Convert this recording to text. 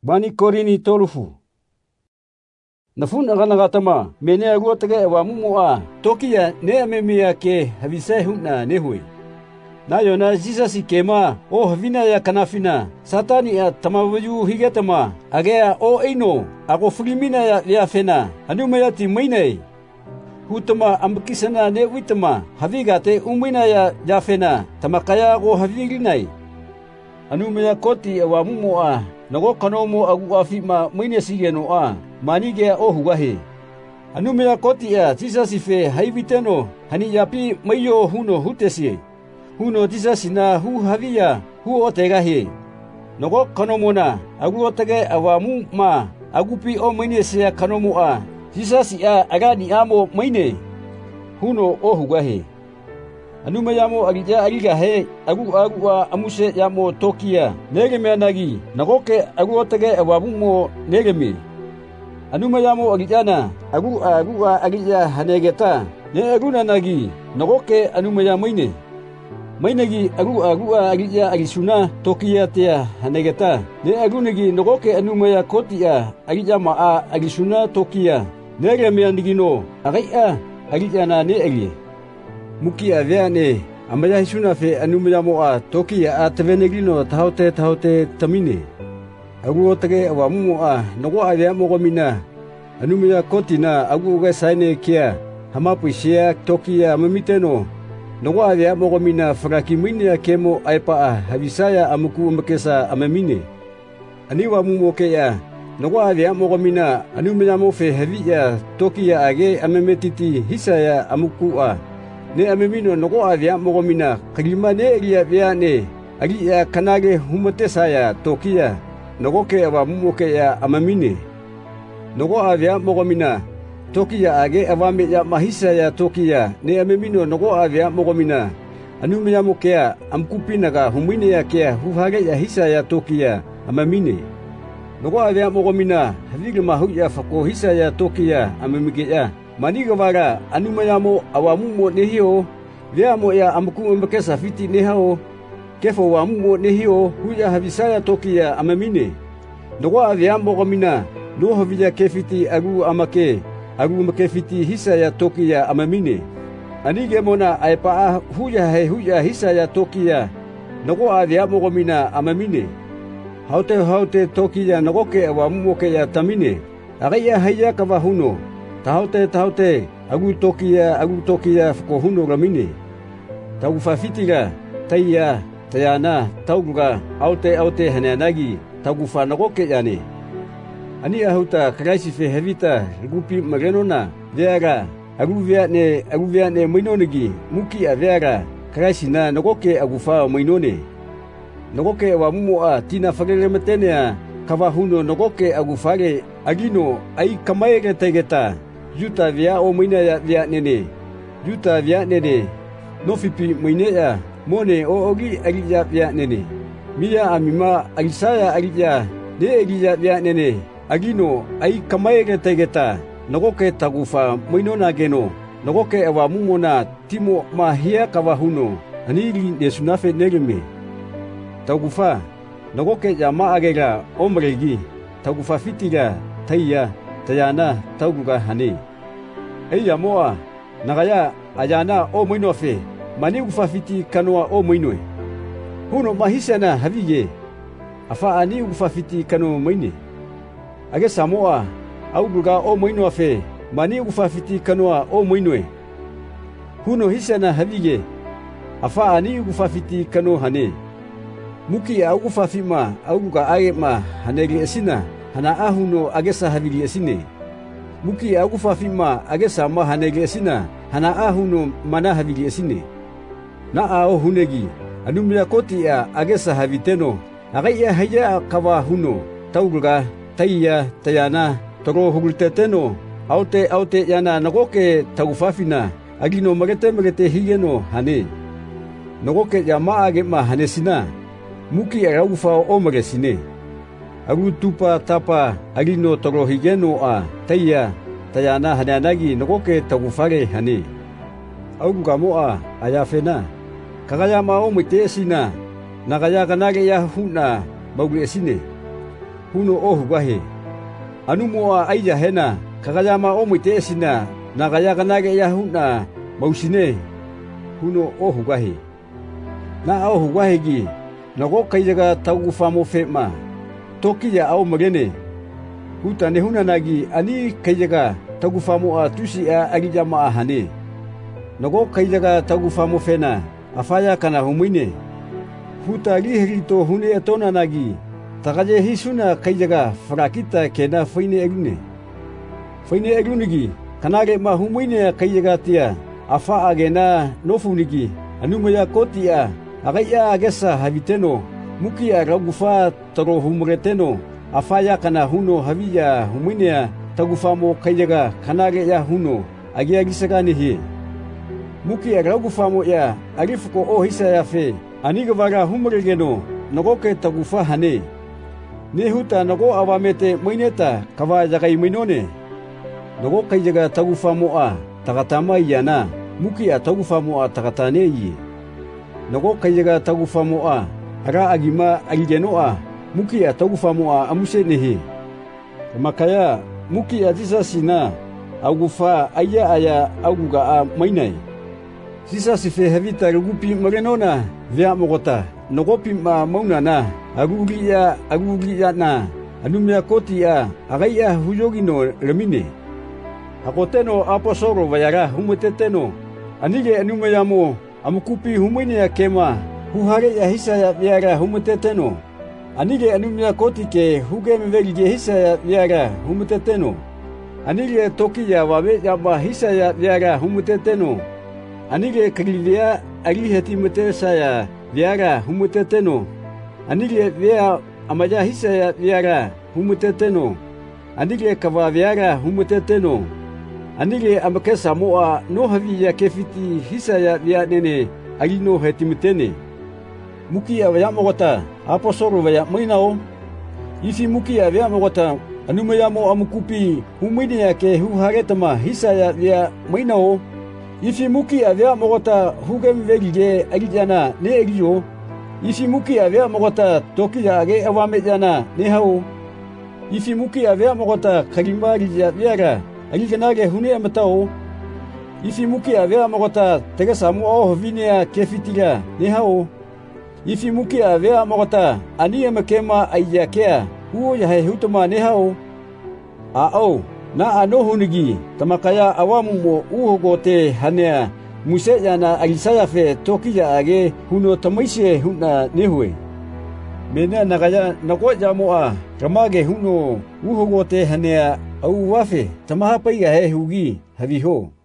Bani Korini tolufu. Nafuna kana tama mene agua tage wa mumoa tokia ne amemia ke havise huna nehui. Na yona Jesus kema o havina ya kanafina satani ya tamavu higetama agea o eino ago fulimina ya fena anuma ya timainei. Hutama ambakisana ne witama havigate umina ya fena tamakaya go haviginai. Anuma ya koti wa mumoa nago kanomo agu afima maine sigeno a manige o hugahe. Anuma ya koti ya Jesus fe haiviteno hani yapi mayo huno hutesi. Huno Jesus na hu havia hu otegahe. Nago kanomona agu otage awamu ma agupi o maine se kanomo a Jesus ya agani amo maine huno o hugahe. Anuma yamo agija agigahe agu amuse yamo tokia negeme anagi nagoke agu otage awabumo negeme. Anuma yamo agijana agu agija hanegeta ne aguna nagi nagoke anuma yamoine. Mainagi agu agija agisuna tokia tea hanegeta ne agunagi nagoke anuma ya kotia agija ma agisuna tokia negeme andigino agaya agijana ne agi. Muki aviane amaya hisuna fe anumya moa toki a tavenegrino tahote tamine agu otage awamu moa nogo avia mogomina anumya kotina agu ga saine kia hamapuisia toki a mamiteno nogo avia mogomina fraki minia kemo aipa havisaya amuku mbekesa amamine aniwa mumoke ya nogo avia mogomina anumya mo fe havia toki age amemetiti hisaya amuku ne amemino nogo avia mogomina kalima ne elia viane agi ya kanage humate saya tokia nogo ke ava mumoke ya amamine nogo avia mogomina tokia age avame ya mahisa ya tokia ne amemino nogo avia mogomina anume ya mokea amkupinaga humine ya kea huhage ya hisa ya tokia amamine nogo avia mogomina havigma huya fako hisa ya tokia amamige ya maniga vara anuma yamo awamumo nehio viamo ya amku mbekesa fiti nehao kefo wamumo nehio huya havisaya tokia amamine nogo aviamo gomina no havija kefiti agu make fiti hisa ya tokia amamine anige mona aipa huya hisa ya tokia nogo aviamo gomina amamine haute tokia nogo ke awamumo ke ya tamine agaya haya kavahuno tahote agu tokia fko huno ramine tagu fafitiga tayana tauga aute hananagi tagu fanagoke yane ani ahuta kraisi fe hevita gupi magenona vera agu viane mainonegi muki avera kraisi na nagoke agufa mainone nagoke wa mumoa tina fagere metenia kava huno nagoke agufare agino ai kamaege tegeta Juta via o maina ya via nene no fipi maine ya mone o ogi agija via nene mia amima agisaya agija de agija via nene agino ai kamaege tegeta nogoke tagufa mainona geno nogoke awa mumona timo mahia kawahuno anili de sunafe negeme tagufa nogoke jama agega omregi tagufa fitiga tayana tauguga hane eya moa nagaya ayana o moinofe mani ugufafiti kanoa o moinoe huno mahisana havige afa ani ugufafiti kano moine age samoa auguga o moinofe mani ugufafiti kanoa o moinoe huno hisana havige afa ani ugufafiti kano hane muki augufafima auguga agema hanege esina hana ahuno agesa havili esine muki agufafima agesa ma hanege esina hana ahuno mana havili esine na ao hunegi anumya koti agesa haviteno agaya haya kawa huno tauga tayana toro hugulteteno aute yana nagoke tagufafina agino magete higeno hane nagoke yama agema hanesina muki agufa o magesine agu tupa tapa agino toro higeno tayana hananagi nogoke tagufare hane agu gamoa ayafena kagaya mao mwite esina nagaya kanage ya huna magu esine huno ohugahe. Anumoa aija hena kagayama omoite esina nagaya ganage ya huna mausine huno ohugahe. Na ohugahegi nago kaijaga tagufamo fema toki ya au magene huta ne huna nagi ani kaijaga tagufamo a tusi a agijama ahane nago kaijaga tagufamo fena afaya kana humuine huta lihirito hune etona nagi tagaje hisuna kaijaga frakita kena faine egune kanage ma humuine kaijaga tia afa agena nofunigi anumaya kotia agaya agesa habiteno mukia ragufa taro humureteno afaya kana huno haviya humuinea tagufamo kaijaga kanage ya huno agia gisagani mukia ragufamo ya arifuko o hisa ya fe anigavara humuregeno nagoke tagufa hane nehuta nago awamete maineta kava jagai mainone nago kaijaga tagufamo a tagatama yana mukia tagufamo a tagatane yi nago kaijaga tagufamo a ara agima aligeno a mukia tagufamo a amuse nehe makaya mukia tisa sina agufa aya aguga a mainai sisa sife havita rugupi magenona via mogota nogopi ma maunana agugia na anumia kotia agaya hujogino remine akoteno aposoro vayara humuteteno anige anumeyamo amukupi humuine ya kema huhare ya hisa ya viara humuteteno anige anumia kotike hugemevelige hisa ya viara humuteteno anige toki ya wabe ya hisa ya viara humuteteno anige kalivia aliheti mutesa ya viara humuteteno anige via amaja hisa ya viara humuteteno anige kava viara humuteteno anige amakesa moa no havi ya kefiti hisa ya via nene alino hetimutene muki ya via mogota aposoro via mainao ifi muki ya via mogota anumeyamo amukupi humini yake huharetama hisa ya via mainao ifi muki avea mogota hugemvelige agijana ne egijo ifi muki avea mogota toki ya age awamejana ne hao ifi muki avea mogota kalimari ya viara agigenage hune amatao ifi muki avea mogota tegesamu o vinia kefitira ne hao ifi muki avea mogota ani amakema ayakea huo ya hutuma ne hao ao na ano hunigi tamakaya awamu mo uhogote hanea muse yana alisaya fe toki ya age huno tamaise huna nehue mena nagaya nagoja moa ramage huno uhogote hanea au wafe tamaha pai ya hugi haviho